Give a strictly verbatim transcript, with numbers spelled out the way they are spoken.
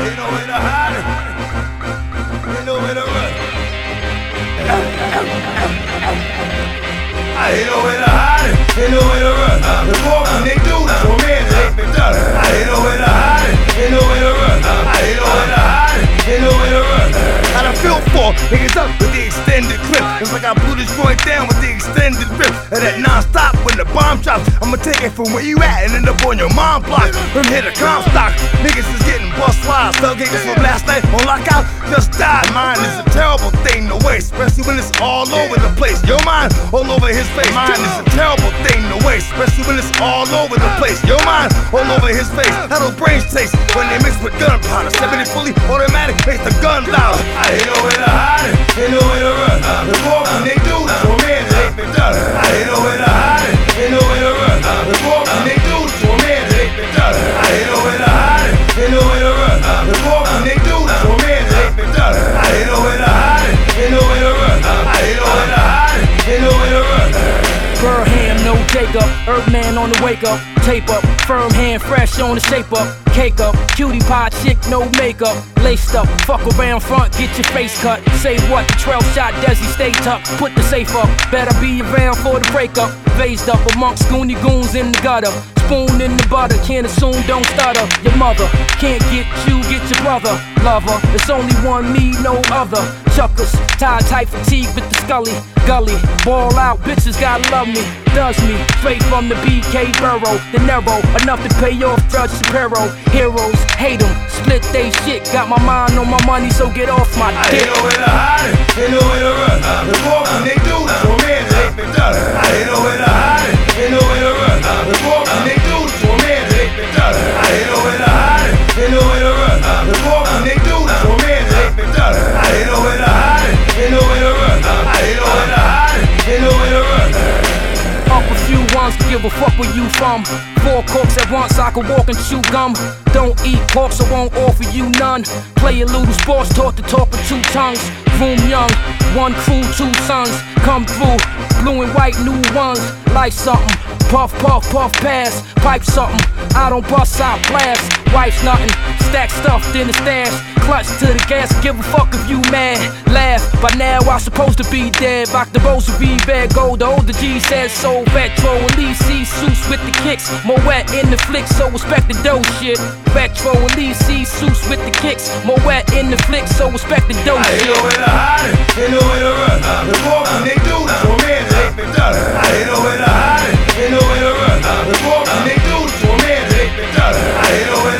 Ain't no way to hide it. Ain't no way to run. Ain't no way to hide it. Ain't no way to run. The walking they do to a man that ain't been done. Ain't no way to hide it. Ain't no way to run. Ain't no way to hide it. Ain't no way to run. How I feel for niggas up with the extended clip. It's like I blew this joint down with the extended rip. And that non-stop when the bomb drops. I'ma take it from where you at and end up on your mom block. From here to Comstock, niggas is getting bust live. Tailgaters from last night on lockout just died. Mine is a terrible thing to waste, especially when it's all over the place. Your mind all over his face. Mine is a terrible thing to waste, especially when it's all over the place. Your mind all over his face. How those brains taste when they mix with gunpowder. seventy fully automatic makes the gun louder. Ain't no way to hide it. Ain't no way to run. The walking they do to a man that ain't been done. Ain't no way to hide it. Ain't no way to run. The walking they do to a man that ain't been done. Ain't no way to hide it. Ain't no way to run. The walking they do to a man that ain't been done. Ain't no way to hide it. Ain't no way to run. Ain't no way to hide it. Ain't no way to run. Burham, no Jacob, Earthman on the wake up, tape up, firm hand, fresh on the shape up, cake up, cutie pie chick, no makeup, laced up, fuck around front, get your face cut, say what, twelve shot Desi, stay tucked, put the safe up, better be around for the breakup, phased up amongst goony goons in the gutter, spoon in the butter, can't assume, don't stutter, your mother, can't get you, get your brother, lover, it's only one me, no other, chuckers, tie tight fatigue with the scully, gully, ball out, bitches gotta love me, does me, straight from the B K Burrow, the narrow, enough to pay off Judge Shapiro, heroes, hate them, split they shit, got my mind on my money, so get off my dick. Ain't no way to hide it, ain't no way to run, the walking they do to a man that ain't been done. Ain't no way to hide it, ain't no way to run, the walking they do to a man that ain't been done. Ain't no way to hide it, ain't no way to run, the walking they do to a man that ain't been done. Ain't no way to hide it, ain't no way to run, ain't no way to hide it, ain't no way to run. Up a few ones to give a fuck where you from. Four corks at once, I can walk and chew gum. Don't eat pork, so won't offer you none. Play a little sports, taught to talk with two tongues. Room young, one crew, two sons. Come through, blue and white, new ones. Like something, puff, puff, puff, pass. Pipe something, I don't bust, I blast. Wife's nothing, stack stuffed in the stash. Clutch to the gas, give a fuck if you mad. Laugh, by now I supposed to be dead. Rock the rosary, red gold, the older G says so. Retro, Elise, suits with the kicks. More wet in the flick, so respect the dough shit. Retro, Elise, suits with the kicks. More wet in the flick, so respect the dough shit. Ain't no way to hide it, ain't no way to run. The walking they do to a man that ain't been done. Ain't no way to hide it, ain't no way to run. The walking they do to a man that ain't been done. Ain't no way to